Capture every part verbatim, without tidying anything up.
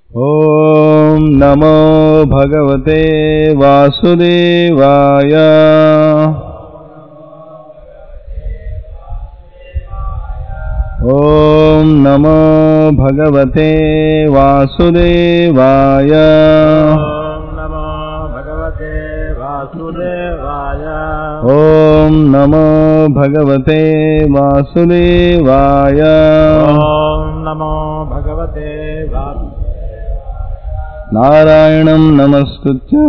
Om Namo Bhagavate Vasudevaya. Om Namo Bhagavate Vasudevaya. Om Namo Bhagavate Vasudevaya. Om Namo Bhagavate Vasudevaya. Narayanam Namaskritya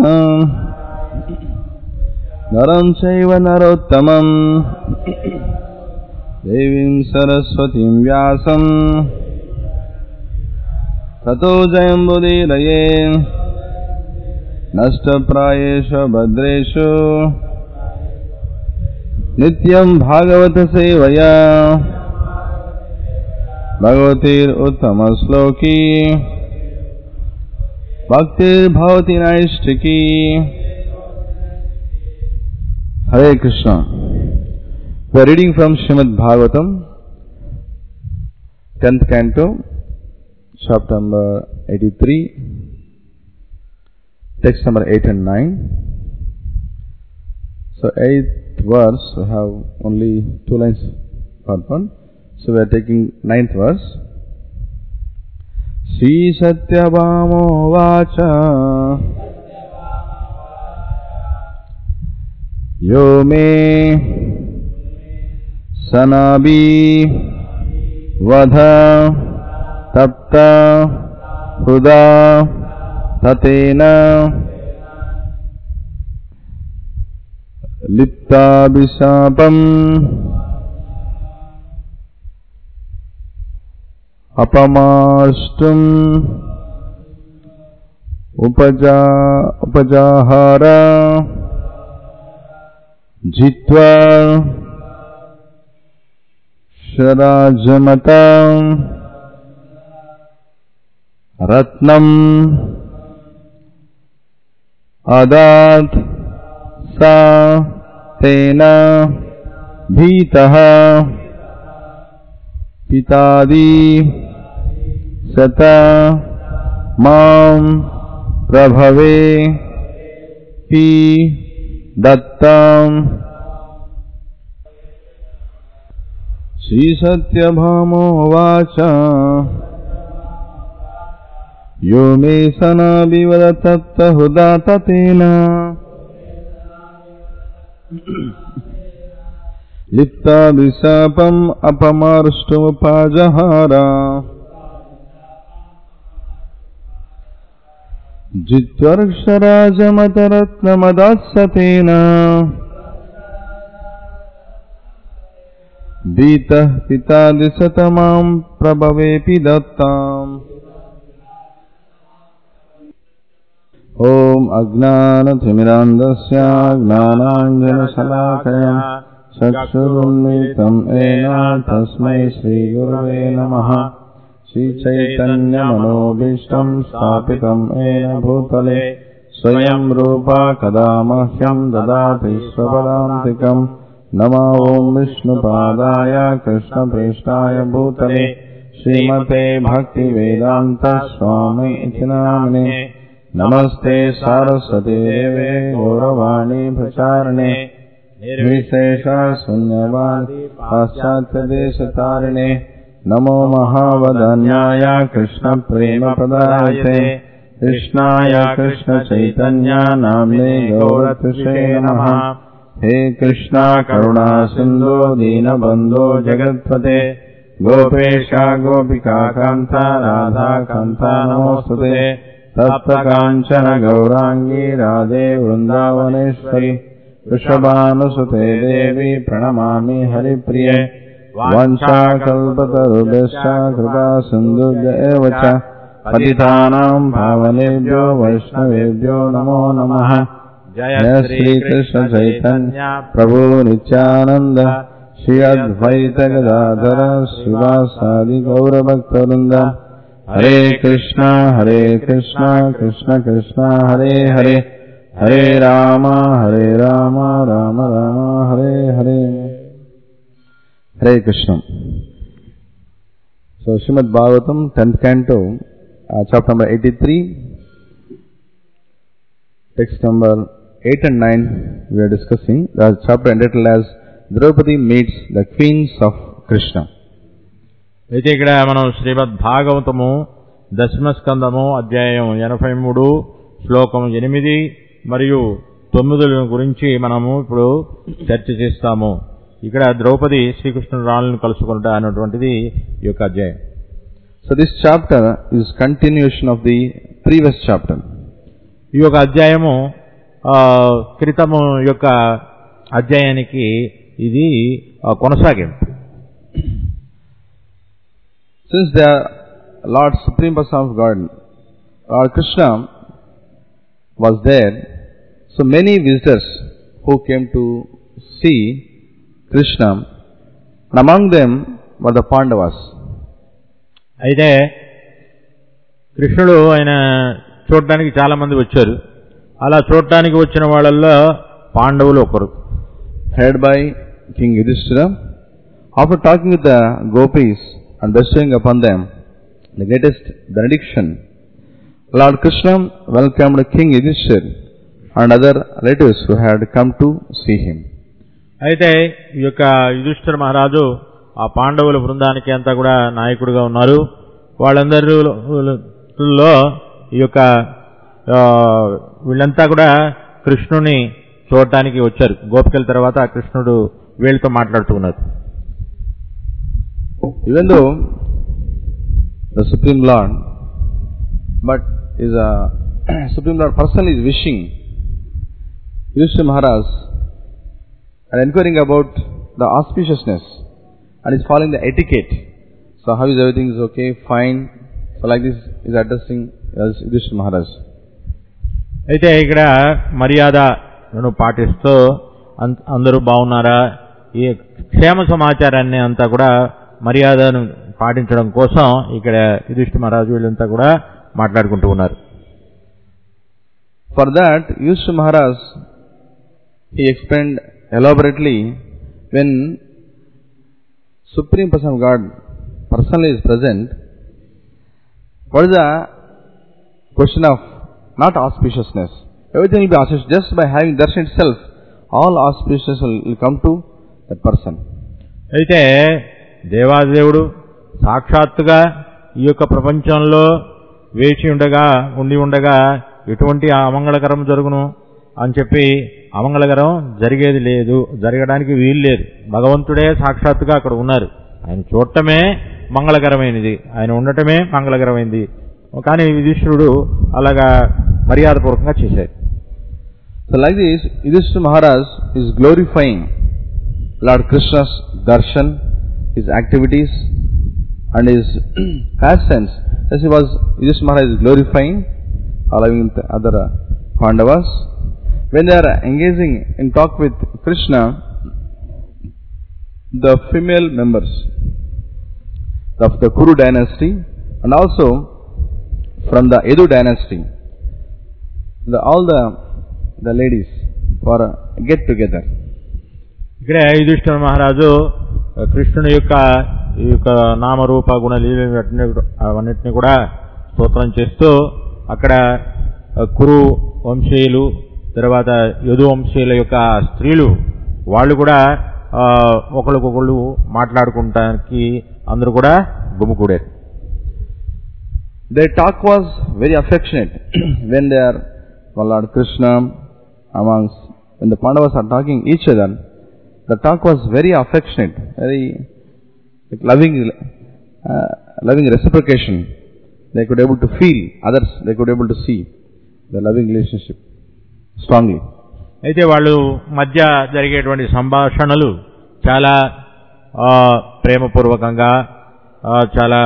Naram Chaiva Narottamam Devim Saraswatim Vyasam Tato Jayam Budiraye Nashta Prayesha Bhadreshu Nityam Bhagavata Sevaya Bhagavatir Uttama Sloki Bhaktir Bhavati Naishtiki. Hare Krishna. We are reading from Srimad Bhagavatam, tenth canto, chapter number eighty-three, text number eight and nine. So eighth verse, we have only two lines part one. So we are taking ninth verse. Sri Satyabhamo Vacha Yo me Sanabi Vadha Tapta Huda Tatena Lipta Bisapam Apamastum Upaja Upajahara Jitva Sharajamatam Ratnam Adat Sa Tena Bhitaha Pitadi Sata Mam Prabhave Pi Dattam. Sri Satyabhamo Vacha Yo me sana bivadatatta hudatatena Lipta Visapam Apamarshtum Upajahara Jitvarksharajamataratnamadasatena Vita Pitadisatamam Prabhavepi Dattam. Om Ajnanathmirandasya Gnananjana Salakaya Chakshurunmitam ena tasmai Shri Gurave Namaha. Shri Chaitanya Manobhishtam Stapitam ena Bhutale Swayam Rupa Kadamahyam Dadati Swapadantikam. Nama Om Vishnupadaya Krishna Preshtaya Bhutale Srimate Bhakti Vedanta Swami iti namine. Namaste Saraswati Deve Gauravani Pracharane Nirvishesha Sunyavadi Paschatya Deshatarine. Namo Mahavadanyaya Krishna Prema Padayate Krishnaya Krishna Chaitanya Namne Gauratushe Namaha. He Krishna Karuna Sindhu Dina Bandho Jagatpate Gopesha Gopika Kanta Radha Kanta Namostute Tapta Kanchana Gaurangi Radhe Vrindavaneshwari Vrishabhanusute Devi Pranamami Haripriye. Vancha Kalpatarubhasya Kripa Sindhubhya Evacha Patitanam Bhavanebhyo Vaishnavebhyo Namo Namaha. Jaya Shri Krishna Chaitanya Prabhu Nityananda Shri Advaita Gadadhara Srivasadi Gaura Bhaktarinda. Hare Krishna Hare Krishna Krishna Krishna Hare Hare Hare Rama Hare Rama Rama Rama Hare Hare. Hare Krishna. So Srimad Bhagavatam tenth canto uh, chapter number eighty-three, text number eight and nine we are discussing. The chapter entitled as Draupadi meets the queens of Krishna. అయితే ఇక్కడ మనం శ్రీమద్ భాగవతము దశమస్కందము అధ్యాయం ఎనభై మూడు శ్లోకం ఎనిమిది మరియు తొమ్మిదిల గురించి మనము ఇప్పుడు చర్చ చేస్తాము. ఇక్కడ ద్రౌపది శ్రీకృష్ణుడు రాణులను కలుసుకుంటా అన్నటువంటిది ఈ యొక్క అధ్యాయం. So this chapter is continuation of the previous chapter. ఈ యొక్క అధ్యాయము క్రితము యొక్క అధ్యాయానికి ఇది కొనసాగింపు. Since the Lord Supreme Person of God, Lord Krishna was there, so many visitors who came to see Krishna, and among them were the Pandavas. అయితే కృష్ణుడు ఆయన చూడటానికి చాలా మంది వచ్చారు. అలా చూడటానికి వచ్చిన వాళ్ళల్లో పాండవులు ఒకరు. Headed by King Yudhishthira, after talking with the gopis and bestowing upon them the greatest benediction, Lord Krishna welcomed King Yudhishthira and other relatives who had come to see him. అయితే ఈ యొక్క యుధిష్ఠిర మహారాజు ఆ పాండవుల బృందానికి అంతా కూడా నాయకుడిగా ఉన్నారు. వాళ్ళందరిలో ఈ యొక్క వీళ్ళంతా కూడా కృష్ణుని చూడటానికి వచ్చారు. గోపికల తర్వాత కృష్ణుడు వీళ్ళతో మాట్లాడుతూ ఉన్నారు. Even though the Supreme Lord, but is a Supreme Lord personally is wishing Yudhishthira Maharaj and inquiring about the auspiciousness and is following the etiquette. So how is everything is okay, fine. So like this is addressing as Yudhishthira Maharaj. అయితే ఇక్కడ మర్యాదను పాటిస్తూ అందరూ బాగున్నారా, ఈ క్షేమ సమాచారాన్ని అంతా కూడా మర్యాదను పాటించడం కోసం ఇక్కడ యుధిష్ఠిర మహారాజు వీళ్ళంతా కూడా మాట్లాడుకుంటూ ఉన్నారు. For that Yudhishthira Maharaj he explained elaborately, when Supreme Person of God personally is present, what is the question of not auspiciousness? Everything will be auspicious. Just by having darshan itself, all auspiciousness will, will come to that person. అయితే దేవాదేవుడు సాక్షాత్తుగా ఈ యొక్క ప్రపంచంలో వేచి ఉండగా ఉండి ఉండగా ఎటువంటి అమంగళకరం జరుగును అని చెప్పి అమంగళకరం జరిగేది లేదు, జరగడానికి వీలు లేదు. భగవంతుడే సాక్షాత్తుగా అక్కడ ఉన్నారు. ఆయన చూడటమే మంగళకరమైనది, ఆయన ఉండటమే మంగళకరమైనది. కానీ యుధిష్ఠిరుడు అలాగా మర్యాదపూర్వకంగా చేశారు. So like this, Yudhishthira Maharaj is glorifying Lord Krishna's darshan, his activities and his pastimes. As he was, Yudhishthira Maharaj is glorifying, allowing the other Pandavas. When they are engaging in talk with Krishna, the female members of the Kuru dynasty and also from the Edu dynasty, the, all the the ladies for a get together. ఇక్కడ యుధిష్ఠిర మహారాజు కృష్ణుని యొక్క ఈ యొక్క నామరూప గుణ లీలలు అవన్నిటిని కూడా స్తోత్రం చేస్తూ అక్కడ కురు వంశీయులు తర్వాత యదు వంశీయుల యొక్క స్త్రీలు వాళ్ళు కూడా ఒకరికొకళ్ళు మాట్లాడుకుంటానికి అందరూ కూడా గుమికూడారు. Their talk was very affectionate when they are Lord Krishna amongst, when the Pandavas are talking each other, the talk was very affectionate, very like loving, uh, loving reciprocation. They could able to feel others, they could able to see the loving relationship strongly. అయితే వాళ్ళు మధ్య జరిగేటువంటి సంభాషణలు చాలా ప్రేమపూర్వకంగా చాలా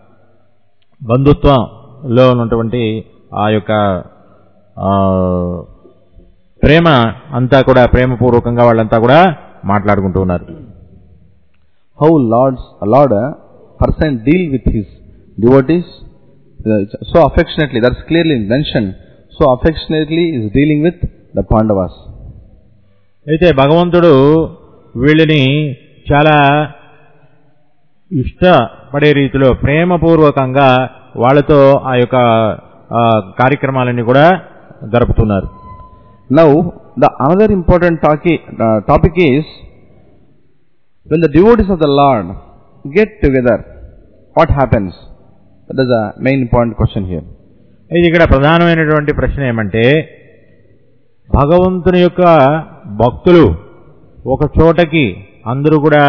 బంధుత్వంలో ఉన్నటువంటి ఆ యొక్క ప్రేమ అంతా కూడా ప్రేమపూర్వకంగా వాళ్ళంతా కూడా మాట్లాడుకుంటూ ఉన్నారు. How Lord's Lord person deal with his devotees so affectionately, that's clearly mentioned. So affectionately is dealing with the Pandavas. అయితే భగవంతుడు వీళ్ళని చాలా ఇష్టపడే రీతిలో ప్రేమపూర్వకంగా వాళ్ళతో ఆ యొక్క కార్యక్రమాలన్నీ కూడా జరుపుతున్నారు. Now, the another important talki, uh, topic is, when the devotees of the Lord get together, what happens? That is the main important question here. ఇది ఇక్కడ ప్రధానమైనటువంటి ప్రశ్న ఏమంటే, భగవంతుని యొక్క భక్తులు ఒక చోటకి అందరూ కూడా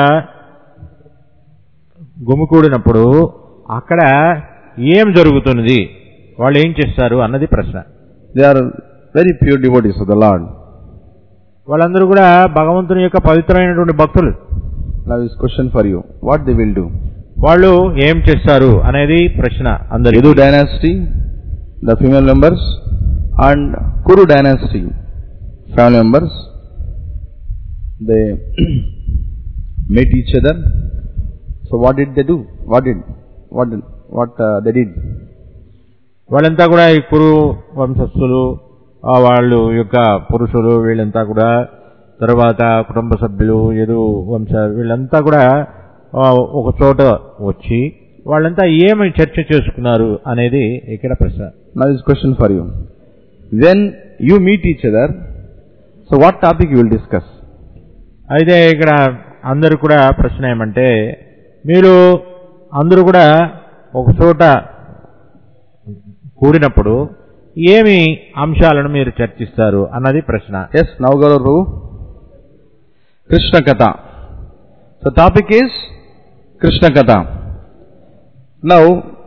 గుమికూడినప్పుడు అక్కడ ఏం జరుగుతున్నది, వాళ్ళు ఏం చేస్తారు అన్నది ప్రశ్న. They are very pure devotees of the Lord. వాళ్ళందరూ కూడా భగవంతుని యొక్క పవిత్రమైనటువంటి భక్తులు. Now this question for you, what they will do? వాళ్ళు ఏం చేస్తారు అనేది ప్రశ్న అందరి. Yadu dynasty, the female members, and Kuru dynasty, family members, they met each other. So what did they do? What did what did, what uh, they did? వాళ్ళంతా కూడా ఈ కురు వంశస్థులు, వాళ్ళు యొక్క పురుషులు, వీళ్ళంతా కూడా తర్వాత కుటుంబ సభ్యులు, యదు వంశ, వీళ్ళంతా కూడా ఒక చోట వచ్చి వాళ్ళంతా ఏమి చర్చ చేసుకున్నారు అనేది ఇక్కడ ప్రశ్న. Now this question for you. When you meet each other, so what topic you will discuss? అయితే ఇక్కడ అందరూ కూడా ప్రశ్న ఏమంటే, మీరు అందరూ కూడా ఒక చోట కూడినప్పుడు ఏమి అంశాలను మీరు చర్చిస్తారు అన్నది ప్రశ్న. Yes, now Gauru, Krishna Katha. So topic is Krishna Katha. Now,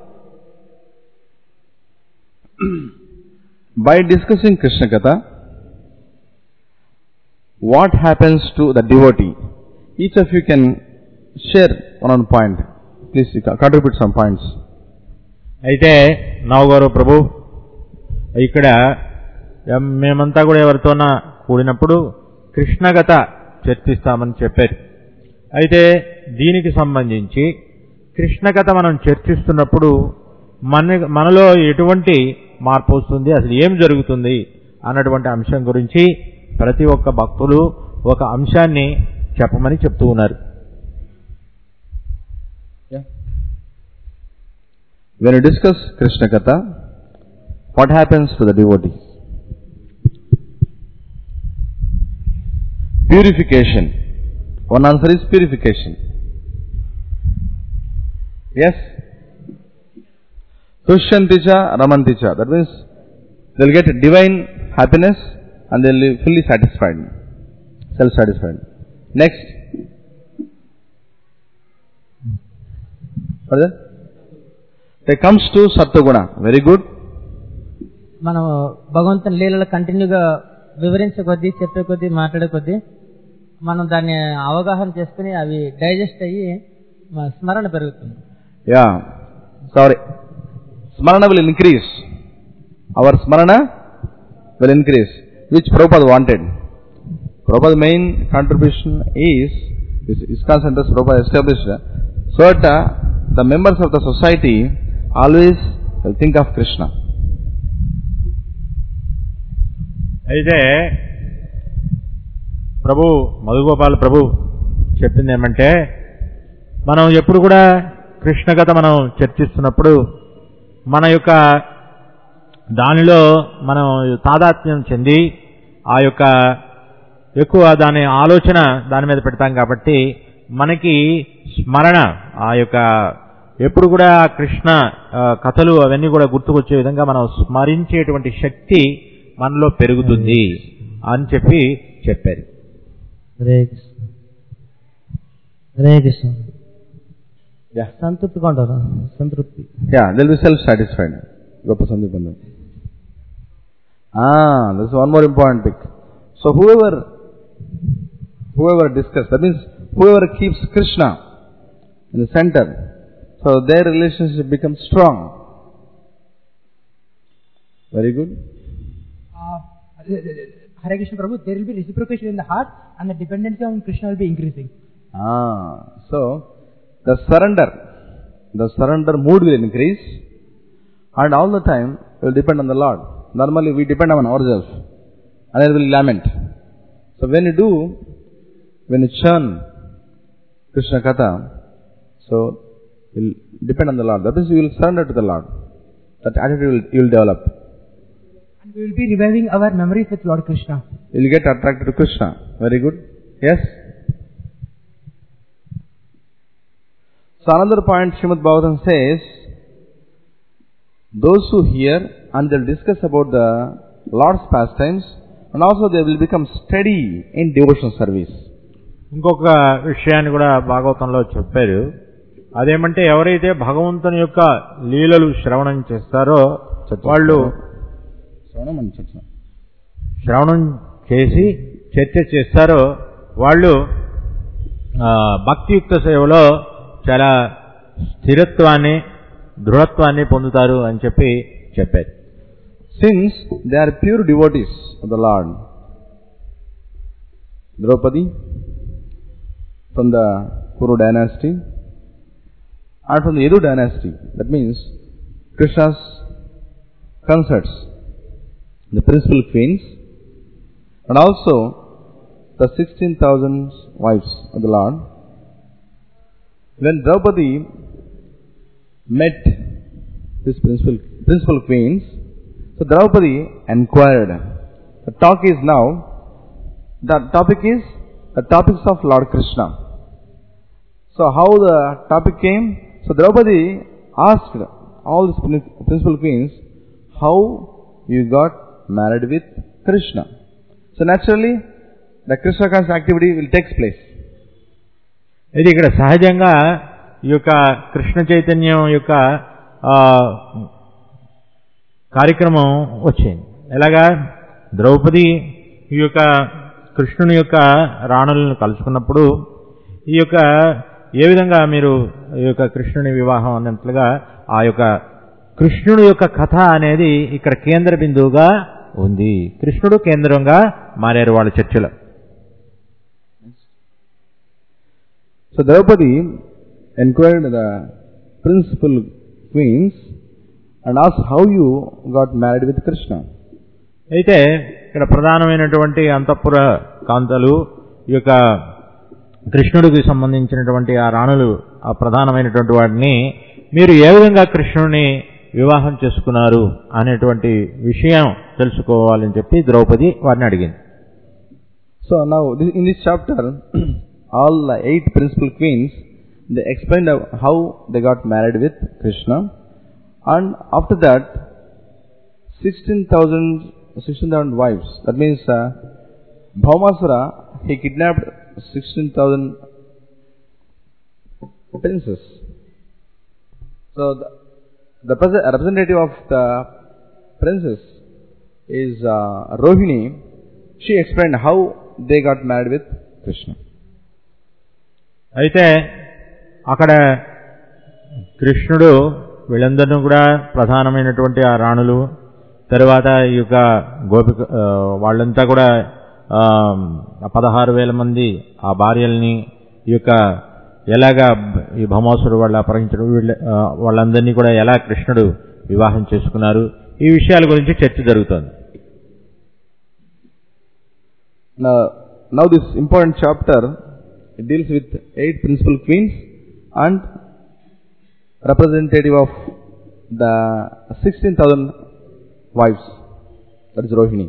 by discussing Krishna Katha, what happens to the devotee? Each of you can share one on point. Please contribute some points. అయితే నవగారు ప్రభు, ఇక్కడ మేమంతా కూడా ఎవరితోనా కూడినప్పుడు కృష్ణగత చర్చిస్తామని చెప్పారు. అయితే దీనికి సంబంధించి కృష్ణగత మనం చర్చిస్తున్నప్పుడు మన మనలో ఎటువంటి మార్పు వస్తుంది, అసలు ఏం జరుగుతుంది అన్నటువంటి అంశం గురించి ప్రతి ఒక్క భక్తులు ఒక అంశాన్ని చెప్పమని చెప్తూ ఉన్నారు. When you discuss Krishna Katha, what happens to the devotees? Purification. One answer is purification. Yes? Tushyanticha Ramanticha. That means they will get divine happiness and they will be fully satisfied, self-satisfied. Next. Further? It comes to Sattva-guna. Very good. మనం భగవంతుని లీలలు కంటిన్యూగా వివరించే కొద్దీ, చెప్పే కొద్దీ, మాట్లాడే కొద్దీ మనం దాన్ని అవగాహన చేసుకుని అవి డైజెస్ట్ అయ్యి స్మరణ పెరుగుతుంది. Yeah. Sorry. Smarana will increase. Our smarana will increase, which Prabhupada wanted. Prabhupada's main contribution is, is ISKCON centers Prabhupada established, so that uh, the members of the society always will think of Krishna. అయితే ప్రభు మధుగోపాల ప్రభు చెప్పింది ఏమంటే, మనం ఎప్పుడు కూడా కృష్ణ కథ మనం చర్చిస్తున్నప్పుడు మన యొక్క దానిలో మనం తాదాత్మ్యం చెంది ఆ యొక్క ఎక్కువ దాని ఆలోచన దాని మీద పెడతాం కాబట్టి మనకి స్మరణ ఆ యొక్క ఎప్పుడు కూడా కృష్ణ కథలు అవన్నీ కూడా గుర్తుకొచ్చే విధంగా మనం స్మరించేటువంటి శక్తి మనలో పెరుగుతుంది అని చెప్పి చెప్పారు. హరే కృష్ణ, హరే కృష్ణ. సంతృప్తిగా ఉంటారు, సంతృప్తి. Yeah, they will be self satisfied. గొప్ప సందీపం. Ah, this is one more important pick. So whoever whoever discuss, that means whoever keeps Krishna in the center, so their relationship becomes strong. Very good. Uh, Hare Krishna Prabhu, there will be reciprocation in the heart and the dependency on Krishna will be increasing. Ah, so the surrender, the surrender mood will increase, and all the time you will depend on the Lord. Normally we depend on ourselves and then we will lament. So when you do, when you churn Krishna Katha, so you will depend on the Lord. That means you will surrender to the Lord. that attitude will, you will develop. And we will be reviving our memories with Lord Krishna. You will get attracted to Krishna. Very good. Yes? So another point Srimad Bhagavatam says, those who hear and they will discuss about the Lord's pastimes, and also they will become steady in devotional service. ఇంకొక విషయాన్ని కూడా భాగవతంలో చెప్పారు. అదేమంటే ఎవరైతే భగవంతుని యొక్క లీలలు శ్రవణం చేస్తారో వాళ్ళు శ్రవణం చేసి చర్చ చేస్తారో వాళ్ళు భక్తియుక్త సేవలో చాలా స్థిరత్వాన్ని దృఢత్వాన్ని పొందుతారు అని చెప్పి చెప్పారు. Since they are pure devotees of the Lord, Draupadi from the Kuru dynasty and from the Yadu dynasty, that means Krishna's consorts, the principal queens, and also the sixteen thousand wives of the Lord. When Draupadi met his principal, principal queens, so Draupadi inquired. The talk is now, the topic is the topics of Lord Krishna. So how the topic came? So Draupadi asked all the principal queens, how you got married with Krishna. So naturally, the Krishna conscious activity will take place. ఇది ఇక్కడ సహజంగా ఈ యొక్క కృష్ణ చైతన్యం యొక్క కార్యక్రమం వచ్చింది. ఎలాగా ద్రౌపది ఈ యొక్క కృష్ణుని యొక్క రాణులను కలుసుకున్నప్పుడు ఈ యొక్క ఏ విధంగా మీరు ఈ యొక్క కృష్ణుని వివాహం అన్నట్లుగా ఆ యొక్క కృష్ణుడి యొక్క కథ అనేది ఇక్కడ కేంద్ర బిందువుగా ఉంది. కృష్ణుడు కేంద్రంగా మారారు వాళ్ళ చర్చలో. So Draupadi inquired the principal queens and asked how you got married with Krishna. అయితే ఇక్కడ ప్రధానమైనటువంటి అంతఃపుర కాంతలు ఈ యొక్క కృష్ణుడికి సంబంధించినటువంటి ఆ రాణులు ఆ ప్రధానమైనటువంటి వాటిని మీరు ఏ విధంగా కృష్ణుడిని వివాహం చేసుకున్నారు అనేటువంటి విషయం తెలుసుకోవాలని చెప్పి ద్రౌపది వారిని అడిగింది. So now in this chapter all the eight principal queens, they explained how they got married with Krishna, and after that sixteen thousand wives, that means uh, Bhaumasura, he kidnapped sixteen thousand princes. So the, the representative of the princess is uh, Rohini. She explained how they got married with Krishna. అయితే అక్కడ కృష్ణుడు వీళ్ళందరినీ కూడా ప్రధానమైనటువంటి ఆ రాణులు తరువాత ఈ యొక్క గోపిక వాళ్ళంతా కూడా పదహారు వేల మంది ఆ భార్యల్ని ఈ యొక్క ఎలాగా ఈ భౌమాసుడు వాళ్ళు అపహరించడం వాళ్ళందరినీ కూడా ఎలా కృష్ణుడు వివాహం చేసుకున్నారు ఈ విషయాల గురించి చర్చ జరుగుతోంది. Now, now this important chapter, it deals with eight principal queens and representative of the sixteen thousand wives, that is Rohini.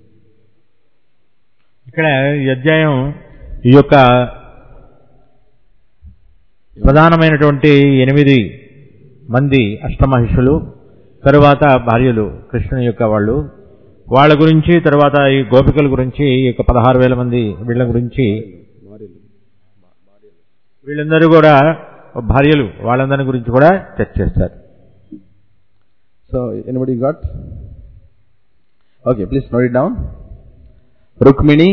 ఇక్కడ ఈ అధ్యాయం ఈ యొక్క ప్రధానమైనటువంటి ఎనిమిది మంది అష్టమహిషులు తరువాత భార్యలు కృష్ణుని యొక్క వాళ్ళు వాళ్ళ గురించి తర్వాత ఈ గోపికల గురించి ఈ యొక్క పదహారు వేల మంది వీళ్ళ గురించి వీళ్ళందరూ కూడా భార్యలు వాళ్ళందరి గురించి కూడా చర్చ చేస్తారు. So anybody got? Okay, please note it down. Rukmini,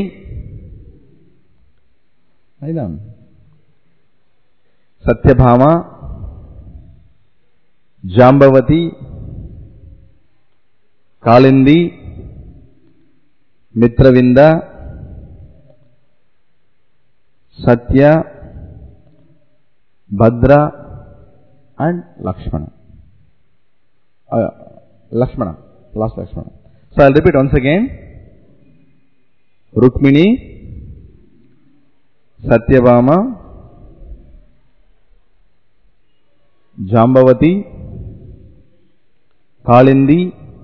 Aidam, Satyabhama, Jambavati, Kalindi, Mitravinda, Satya, Bhadra and Lakshmana. Uh, Lakshmana, last Lakshmana. So I'll repeat once again. Rukmini, Satyabhama, Jambavati, Kalindi,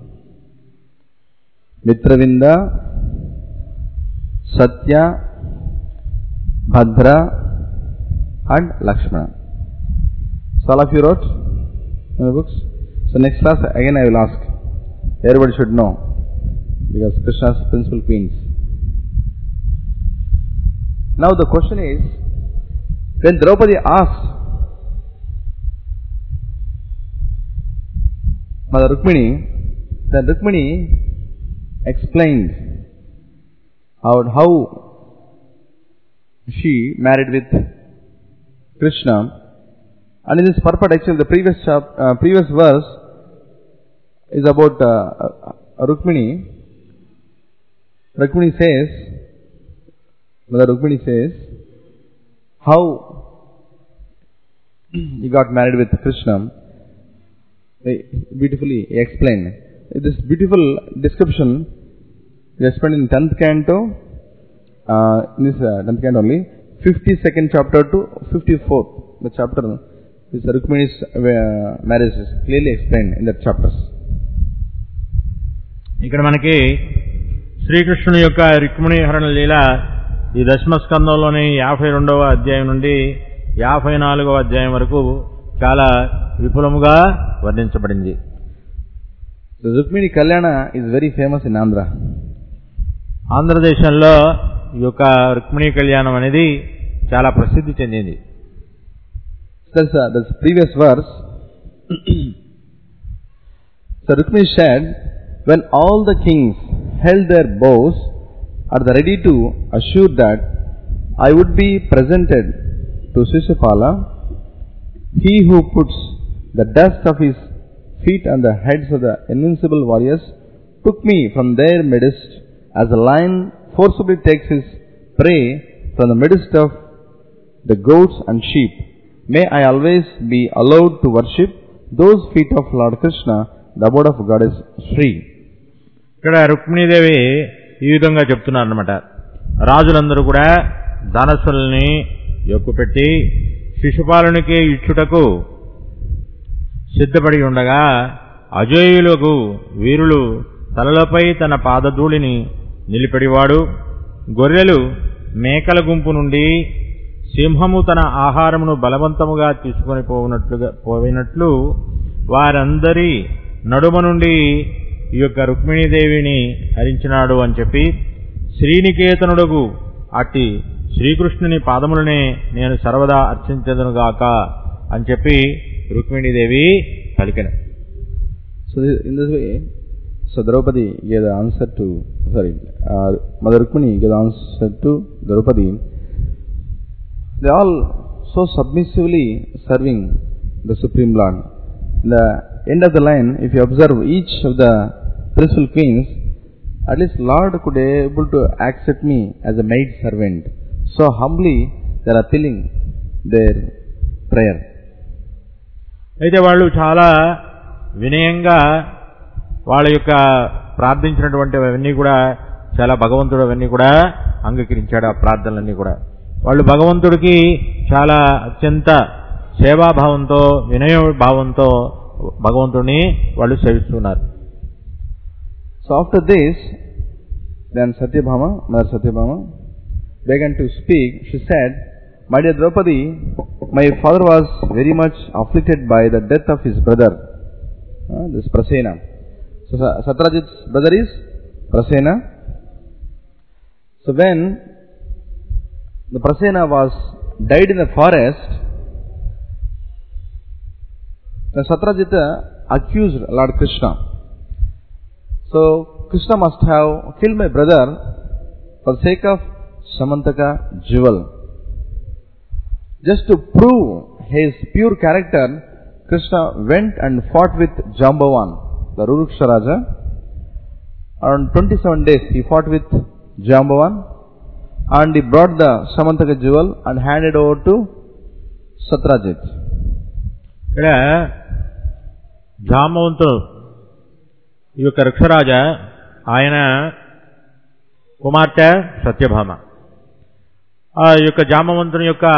Mitravinda, Satya, Bhadra and Lakshmana. So all of you wrote in the books. So next class again I will ask. Everybody should know, because Krishna's principal queens. Now the question is, when Draupadi asked Mother Rukmini, then Rukmini explained how, how she married with Krishna. And in this purport, actually the previous chap, uh, previous verse is about uh, uh, Rukmini. Rukmini says, Mother Rukmini says, how he got married with Krishna. Beautifully explained. This beautiful description is explained in tenth canto, uh, in this uh, tenth canto only, fifty-second chapter to fifty-fourth. The chapter, this Rukmini's uh, marriage is clearly explained in that chapters. ఇక్కడ మనకి శ్రీకృష్ణుని యొక్క రుక్మిణీ హరణ లీల ఈ దశమ స్కందంలోని యాభై రెండవ అధ్యాయం నుండి యాభై నాలుగవ అధ్యాయం వరకు చాలా విపులముగా వర్ణించబడింది. The Rukmini Kalyana is very famous in Andhra. ఆంధ్రదేశంలో ఈ యొక్క రుక్మిణీ కళ్యాణం అనేది చాలా ప్రసిద్ధి చెందింది. That's uh, that's previous verse. So Rukmini said, when all the kings held their bows, are they ready to assure that I would be presented to Shishupala, he who puts the dust of his feet on the heads of the invincible warriors, took me from their midst as a lion forcibly takes his prey from the midst of the goats and sheep. May I always be allowed to worship those feet of Lord Krishna, the abode of Goddess Shri. ఇక్కడ రుక్మిణీదేవి ఈ విధంగా చెప్తున్నారు అన్నమాట. రాజులందరూ కూడా ధనస్సుల్ని ఎక్కుపెట్టి శిశుపాలునికి ఇచ్చుటకు సిద్ధపడి ఉండగా అజేయులకు వీరులు తలలపై తన పాదధూళిని నిలిపెడివాడు, గొర్రెలు మేకల గుంపు నుండి సింహము తన ఆహారమును బలవంతముగా తీసుకొని పోయినట్లుగా పోయినట్లు వారందరి నడుమ నుండి ఈ యొక్క రుక్మిణీదేవిని హరించినాడు అని చెప్పి, శ్రీనికేతనుడుగు అట్టి శ్రీకృష్ణుని పాదములనే నేను సర్వదా అర్చించదనుగాక అని చెప్పి రుక్మిణీదేవి పలికెను. So in this way, so Draupadi gave the answer to, sorry, uh, Mother Rukmini gave the answer to Draupadi. They all so submissively serving the Supreme Lord. In the end of the line, if you observe each of the principal queens, at least Lord could be able to accept me as a maid servant. So humbly they are appealing their prayer. అయితే వాళ్ళు చాలా వినయంగా వాళ్ళ యొక్క ప్రార్థించినటువంటి అవన్నీ కూడా చాలా భగవంతుడు అవన్నీ కూడా అంగీకరించాడు. ఆ ప్రార్థనలన్నీ కూడా వాళ్ళు భగవంతుడికి చాలా అత్యంత సేవాభావంతో వినయ భావంతో భగవంతుడిని వాళ్ళు సేవిస్తున్నారు. So after this, then Satyabhama, Mother Satyabhama began to speak. She said, my dear Draupadi, my father was very much afflicted by the death of his brother, uh, this Prasena. So Satrajit's brother is Prasena. So when the Prasena was died in the forest, the Satrajita accused Lord Krishna. So Krishna must have killed my brother for the sake of Samantaka jewel. Just to prove his pure character, Krishna went and fought with Jambavan, the Ruruksha Raja. Around twenty-seven days he fought with Jambavan, and he brought the Samantaka jewel and handed over to Satrajit. ఇక్కడ జాంబవంతుడు ఈ యొక్క వృక్షరాజ ఆయన కుమార్తె సత్యభామ. ఆ యొక్క జాంబవంతుని యొక్క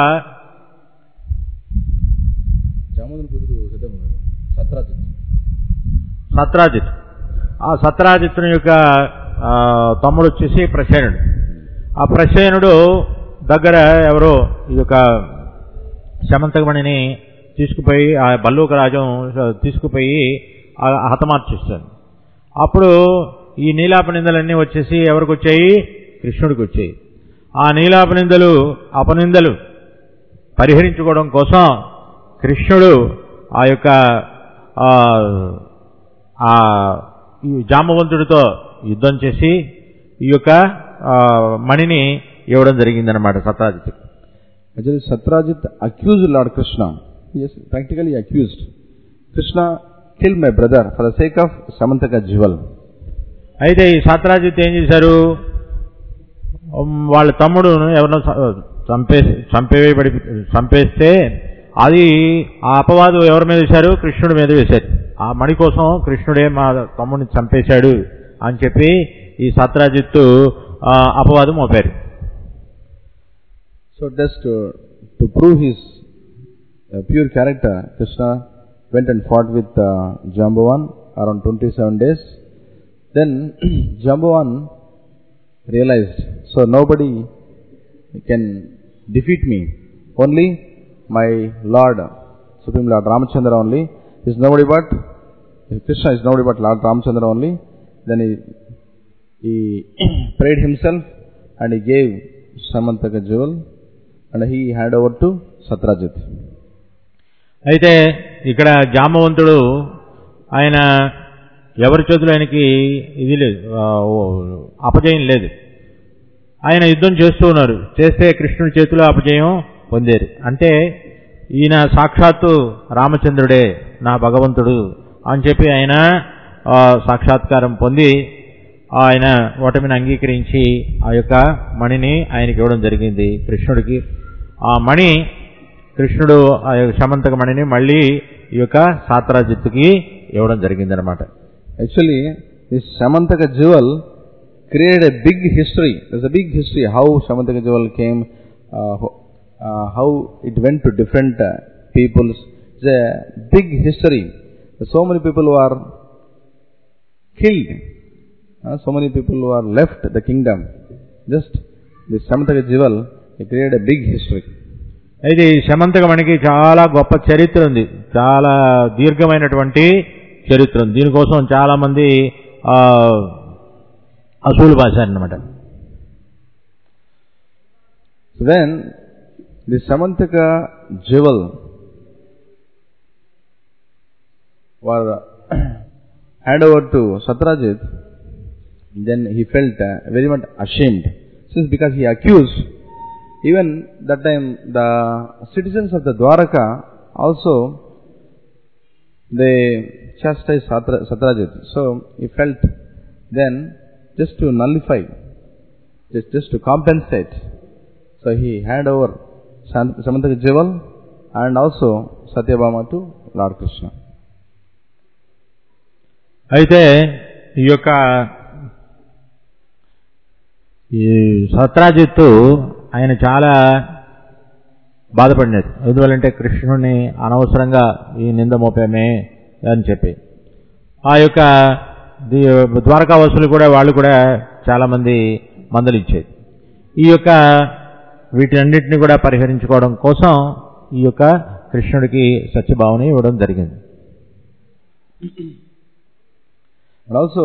సత్రాజిత్. ఆ సత్రాజిత్తుని యొక్క తమ్ముడు వచ్చేసి ప్రసేనుడు. ఆ ప్రసేనుడు దగ్గర ఎవరో ఈ యొక్క శమంతకమణిని తీసుకుపోయి ఆ బల్లూక రాజం తీసుకుపోయి హతమార్చిస్తాడు. అప్పుడు ఈ నీలాప నిందలన్నీ వచ్చేసి ఎవరికి వచ్చాయి? కృష్ణుడికి వచ్చాయి. ఆ నీలాప నిందలు అపనిందలు పరిహరించుకోవడం కోసం కృష్ణుడు ఆ యొక్క ఆ జాంబవంతుడితో యుద్ధం చేసి ఈ యొక్క మణిని ఇవ్వడం జరిగిందనమాట Satrajit. Actually, Satrajit accused Lord Krishna. Yes, practically accused. Krishna killed my brother for the sake of Samantaka jewel. అయితే ఈ సత్రాజిత్ ఏం చేశారు? వాళ్ళ తమ్ముడును ఎవరినో చంపే చంపేయబడి చంపేస్తే అది ఆ అపవాదు ఎవరి మీద వేశారు? కృష్ణుడి మీద వేశారు. ఆ మణి కోసం కృష్ణుడే మా తమ్ముడిని చంపేశాడు అని చెప్పి ఈ సత్రాజిత్తు అపవాదు మోపారు. So just uh, to prove his uh, pure character, Krishna went and fought with uh, Jambavan around twenty-seven days. Then Jambavan realized, so nobody can defeat me. Only my Lord, Supreme Lord Ramachandra only. Is nobody but Krishna is nobody but Lord Ramachandra only. Then he, he prayed himself and he gave Samantaka jewel and he handed over to Satrajit. అయితే ఇక్కడ జాంబవంతుడు ఆయన ఎవరి చేతులు ఆయనకి ఇది లేదు, అపజయం లేదు. ఆయన యుద్ధం చేస్తూ ఉన్నారు. చేస్తే కృష్ణుడి చేతిలో అపజయం పొందారు. అంటే ఈయన సాక్షాత్తు రామచంద్రుడే నా భగవంతుడు అని చెప్పి ఆయన సాక్షాత్కారం పొంది ఆయన ఓటమిని అంగీకరించి ఆ యొక్క మణిని ఆయనకి ఇవ్వడం జరిగింది కృష్ణుడికి. ఆ మణి కృష్ణుడు ఆ యొక్క శమంతక మణిని మళ్ళీ ఈ యొక్క సాత్రాజిత్తుకి ఇవ్వడం జరిగిందనమాట. Actually, this Samantaka jewel created a big history. There's a big history how Samantaka jewel came, uh, uh, how it went to different uh, peoples. It's a big history. So many people who are killed. Uh, so many people who are left the kingdom. Just this Samantaka jewel, it created a big history. అయితే ఈ శమంతక మణికి చాలా గొప్ప చరిత్ర ఉంది, చాలా దీర్ఘమైనటువంటి చరిత్ర ఉంది. దీనికోసం చాలా మంది అసూలు బాశారన్నమాట. When the Samantaka jewel were handed over to Satrajit, then he felt uh, very much ashamed, since because he accused. Even that time the citizens of the Dwaraka also they chastised Satrajit. So he felt then just to nullify, just, just to compensate. So he handed over Samantaka jewel and also Satyabhama to Lord Krishna. అయితే ఈ యొక్క ఈ సత్రాజిత్తు ఆయన చాలా బాధపడినాడు. ఎందువల్లంటే కృష్ణుడిని అనవసరంగా ఈ నింద మోపామే అని చెప్పి ఆ యొక్క ద్వారకావాసులు కూడా వాళ్ళు కూడా చాలా మంది మందలించేది. ఈ యొక్క వీటన్నిటిని కూడా పరిహరించుకోవడం కోసం ఈ యొక్క కృష్ణుడికి సత్యభావన ఇవ్వడం జరిగింది. And also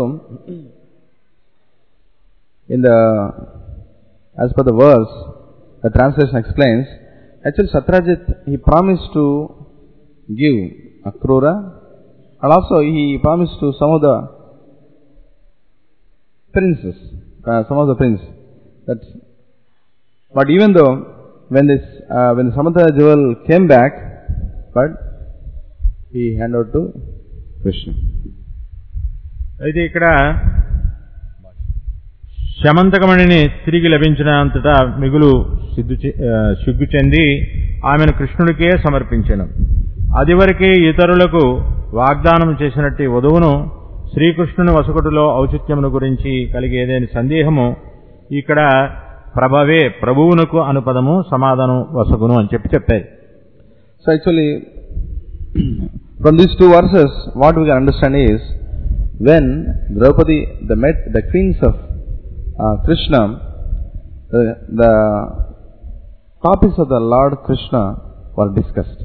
in the as per the verse, the translation explains, actually Satrajit, he promised to give Akrura, and also he promised to some of the princes, uh, some of the princes. That, but even though when this uh, when the Samantaka jewel came back, but he handed over to Krishna. అయితే ఇక్కడ శమంతకమణిని తిరిగి లభించినంతటా మిగులు సిగ్గు సిగ్గు చెంది ఆమెను కృష్ణుడికే సమర్పించెను. అదివరకే ఇతరులకు వాగ్దానం చేసినట్టు వధువును శ్రీకృష్ణుని వసకుటిలో ఔచిత్యమును గురించి కలిగేదేని సందేహము ఇక్కడ ప్రభవే ప్రభువునకు అనుపదము సమాధానం వసగును అని చెప్పి చెప్పారు. So actually from these two verses what we can understand is when Draupadi, the met the queens of uh, Krishna, the, the topics of the Lord Krishna were discussed.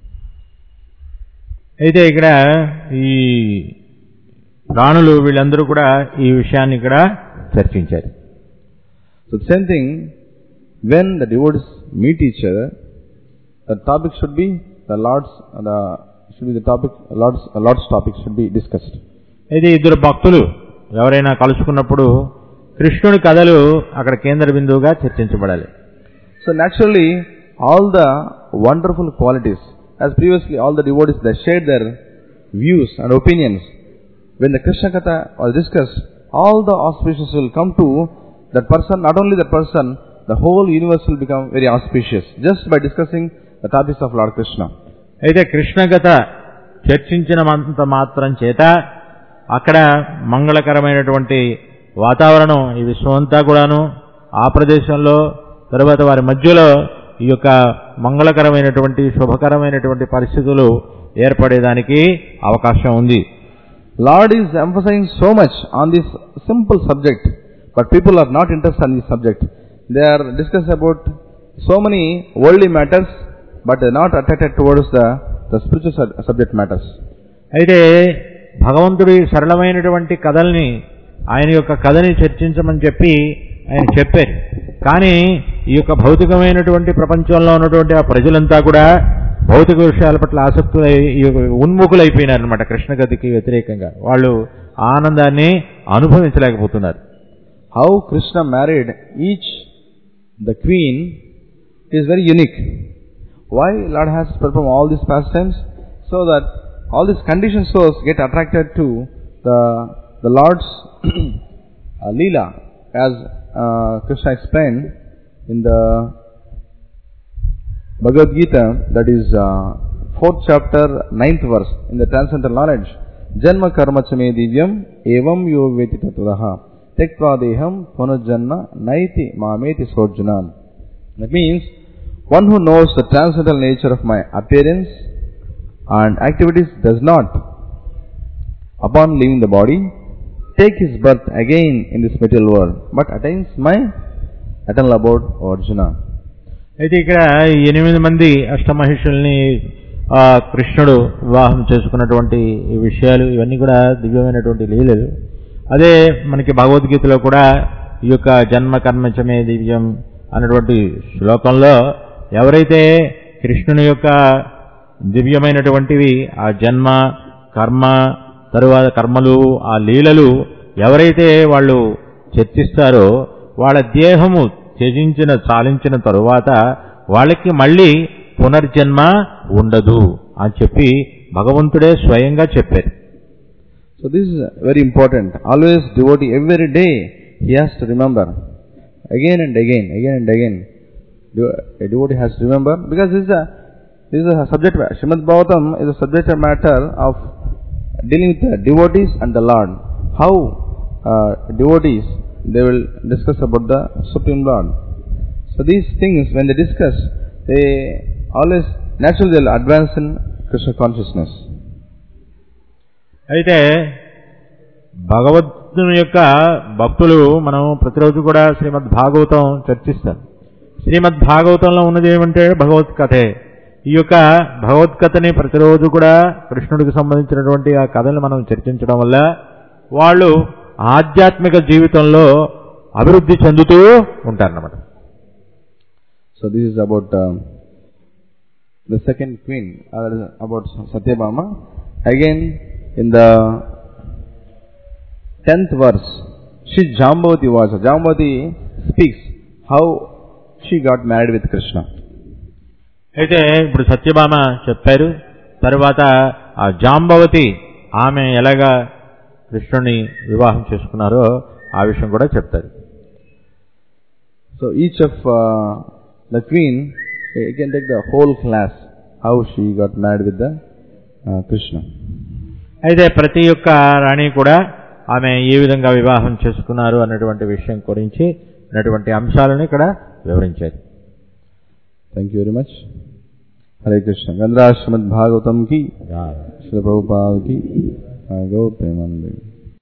అయితే ఇక్కడ ఈ రాణులు వీళ్ళందరూ కూడా ఈ విషయాన్ని ఇక్కడ చర్చించారు. So the same thing, when the devotees meet each other, the topic should be the Lord's, the should be the topic, Lord's, Lord's topic should be discussed. ఇది ఇద్దరు భక్తులు ఎవరైనా కలుసుకున్నప్పుడు కృష్ణుడి కథలు అక్కడ కేంద్ర బిందువుగా చర్చించబడాలి. So naturally, all the wonderful qualities, as previously all the devotees they shared their views and opinions. When the Krishna Katha was discussed, all the auspicious will come to that person. Not only that person, the whole universe will become very auspicious just by discussing the topics of Lord Krishna. అయితే కృష్ణ కథ చర్చించినంత మాత్రం చేత అక్కడ మంగళకరమైనటువంటి వాతావరణం ఈ విశ్వం అంతా కూడాను ఆ ప్రదేశంలో తరువాత వారి మధ్యలో ఈ యొక్క మంగళకరమైనటువంటి శుభకరమైనటువంటి పరిస్థితులు ఏర్పడేదానికి అవకాశం ఉంది. Lord is emphasizing so much on this simple subject, but people are not interested in this subject. They are discussing about so many worldly matters, but they are not attracted towards the, the spiritual subject matters. అయితే భగవంతుడి సరళమైనటువంటి కథల్ని ఆయన యొక్క కథని చర్చించమని చెప్పి ఆయన చెప్పారు. కానీ ఈ యొక్క భౌతికమైనటువంటి ప్రపంచంలో ఉన్నటువంటి ఆ ప్రజలంతా కూడా భౌతిక విషయాల పట్ల ఆసక్తులై ఉన్ముఖులైపోయినారు అనమాట. కృష్ణ కథకి వ్యతిరేకంగా వాళ్ళు ఆనందాన్ని అనుభవించలేకపోతున్నారు. How Krishna married each the queen is very unique. Why Lord has performed all these pastimes? So that all these conditioned souls get attracted to the the Lord's uh, Leela, as uh, Krishna explained in the Bhagavad Gita, that is uh, fourth chapter, ninth verse, in the Transcendental Knowledge. Janma karma chame divyam evam yo veti tatvaha tektva deham punajjanma naiti mameti sojjanam. That means, one who knows the transcendental nature of my appearance and activities does not, upon leaving the body, take his birth again in this material world, but attains my eternal abode, O Arjuna. అయితే ఇక్కడ ఎనిమిది మంది అష్టమహిషుల్ని కృష్ణుడు వివాహం చేసుకున్నటువంటి ఈ విషయాలు ఇవన్నీ కూడా దివ్యమైనటువంటి లీలలు. అదే మనకి భగవద్గీతలో కూడా ఈ యొక్క జన్మ కర్మచమే దివ్యం అన్నటువంటి శ్లోకంలో ఎవరైతే కృష్ణుని యొక్క దివ్యమైనటువంటివి ఆ జన్మ కర్మ తరువాత కర్మలు ఆ లీలలు ఎవరైతే వాళ్ళు చర్చిస్తారో వాళ్ళ దేహము త్యజించిన చాలించిన తరువాత వాళ్ళకి మళ్ళీ పునర్జన్మ ఉండదు అని చెప్పి భగవంతుడే స్వయంగా చెప్పారు. So this is very important. Always devotee, every day he has to remember again and again, again and again. A devotee has to remember, because this is a this is a subject matter. Srimad Bhagavatam is a subject matter of dealing with the devotees and the Lord. How uh, devotees, they will discuss about the Supreme Lord. So these things, when they discuss, they always naturally they will advance in Krishna consciousness. అయితే భగవంతుని యొక్క భక్తులు మనం ప్రతిరోజు కూడా శ్రీమద్ భాగవతం చర్చిస్తాం. శ్రీమద్ భాగవతంలో ఉన్నది ఏమంటే భగవత్ కథే. ఈ యొక్క భగవద్గీతని ప్రతిరోజు కూడా కృష్ణుడికి సంబంధించినటువంటి ఆ కథలను మనం చర్చించడం వల్ల వాళ్ళు ఆధ్యాత్మిక జీవితంలో అభివృద్ధి చెందుతూ ఉంటారన్నమాట. So this is about uh, the second queen, uh, about Satyabhama. Again in the tenth verse, she Jambavati was. Jambavati speaks how she got married with Krishna. అయితే ఇప్పుడు సత్యభామ చెప్పారు. తర్వాత ఆ జాంబవతి ఆమె ఎలాగా కృష్ణుని వివాహం చేసుకున్నారో ఆ విషయం కూడా చెప్తారు. So each of uh, the queen, you can take the whole class how she got married with the uh, Krishna. అయితే ప్రతి ఒక్క రాణి కూడా ఆమె ఏ విధంగా వివాహం చేసుకున్నారు అన్నటువంటి విషయం గురించి అన్నటువంటి అంశాలను ఇక్కడ వివరించారు. Thank you very much. Hare Krishna. Gandhara Srimad Bhagavatam ki, Srila Prabhupada ki, Gau Premanande.